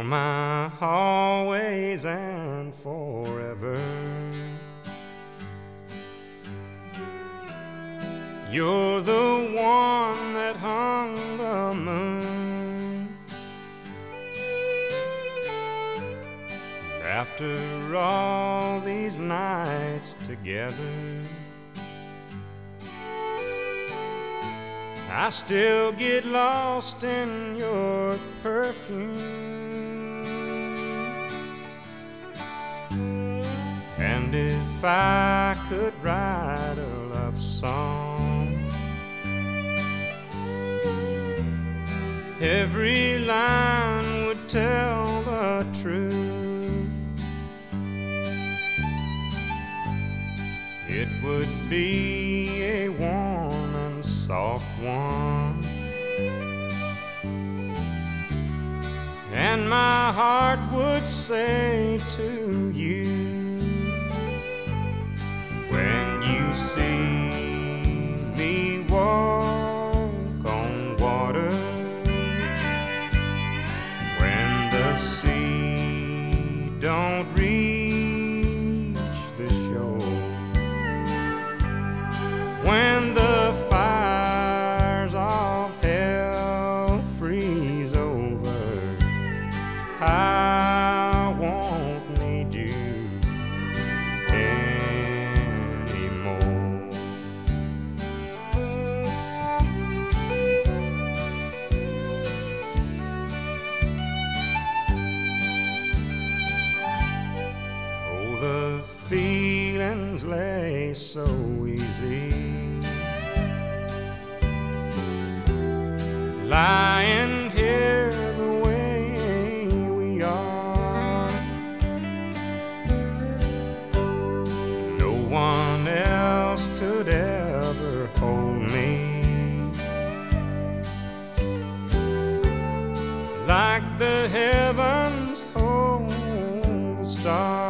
my always and forever. You're the one that hung the moon. After all these nights together, I still get lost in your perfume. And if I could write a love song, every line would tell the truth. It would be a warm and soft one, and my heart would say to you, when you see me walk on water, when the sea don't reach the shore, when the fires of hell freeze over, I won't need you anymore. Oh, the feelings lay so easy, lying here the way we are. No one else could ever hold me like the heavens hold the stars.